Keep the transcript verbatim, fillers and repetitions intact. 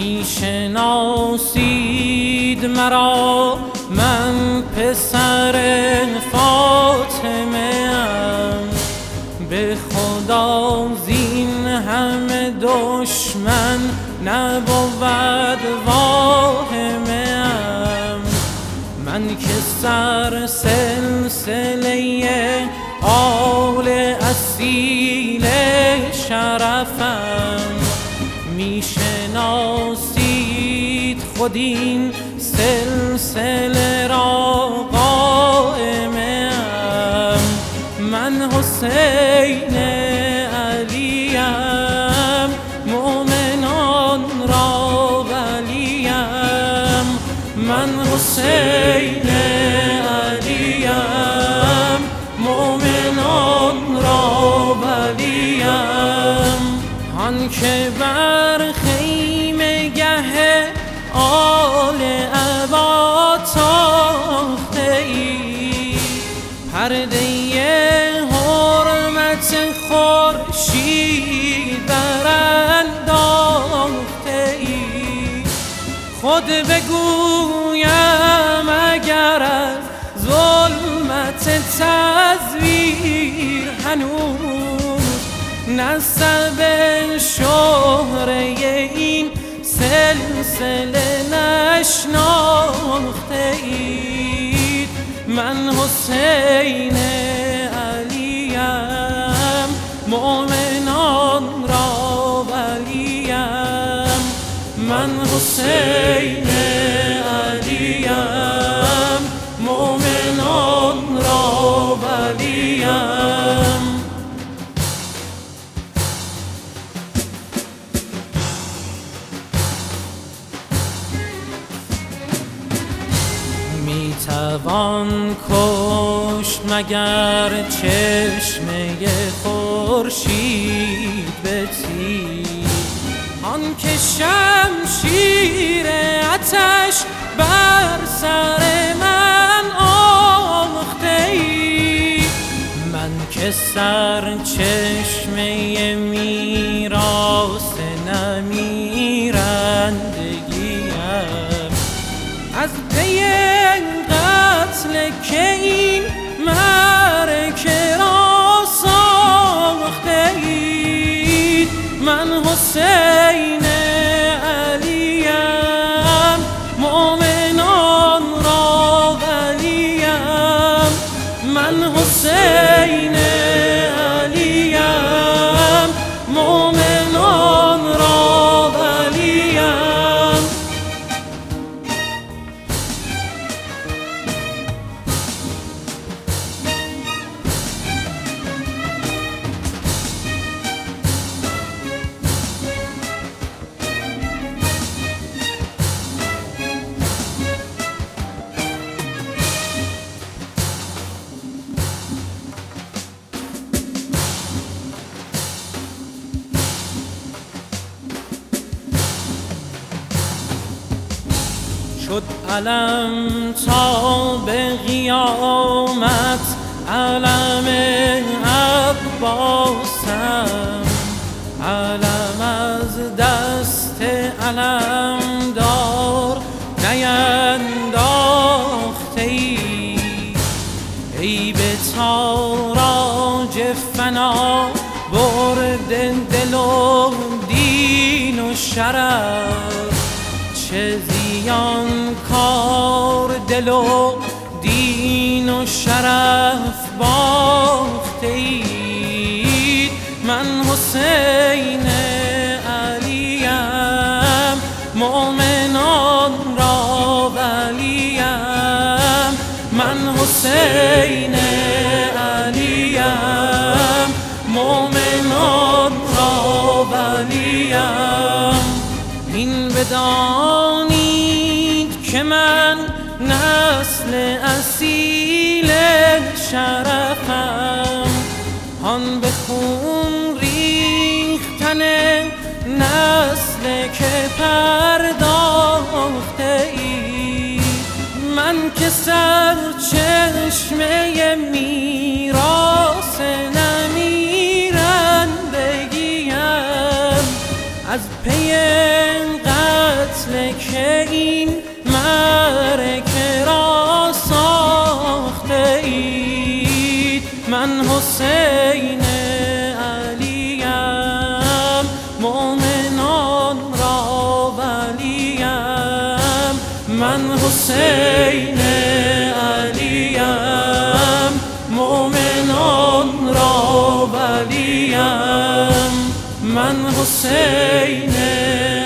میشناسید مرا، من پسر فاطمه ام. به خدا زین همه دشمن نبود واهمه ام. من که سر سلسله آل اصیل شرفم، میشناسید خود این سلسله را قائمه ام. من حسین علیم، مؤمنان را ولیم. من حسین علیم، مؤمنان را ولیم. آن که بر خیمه گه آل عبا تاخته ای، پرده حرمت خورشید برانداخته ای. خود بگویم اگر از ظلمت تزویر هنوز نسب شهره این سلسله نشناخته اید. من حسین علیم، مؤمنان را ولیم. من حسین علیم، مؤمنان را ولیم. میتوان کشت مگر چشمه خورشید به تیر؟ آن که شمشیر آتش بر سر من آخته ای. من که سر چشمه میراث نمیرندگیم، از پی قتل که این معرکه را ساخته اید. من حسین علیم، مؤمنان را ولیم. من حسین علیم، مؤمنان را ولیم. شد علم تا به قیامت علم عباسم، علم از دست علم دار نینداخته ای. ای به تاراج فنا برد دل و دین و شرف، چه زیان کار دل و دین و شرف باخته اید. من حسین علیم، مؤمنان را ولیم. من حسین علیم، مؤمنان را ولیم. این بدانید که من نسل اصیل شرفم، آن به خون ریختن نسل که پرداخته ای. من که سر چشمه میراث نمیرندگیم، از پی حسین علیم، مؤمنان را ولیم. من حسین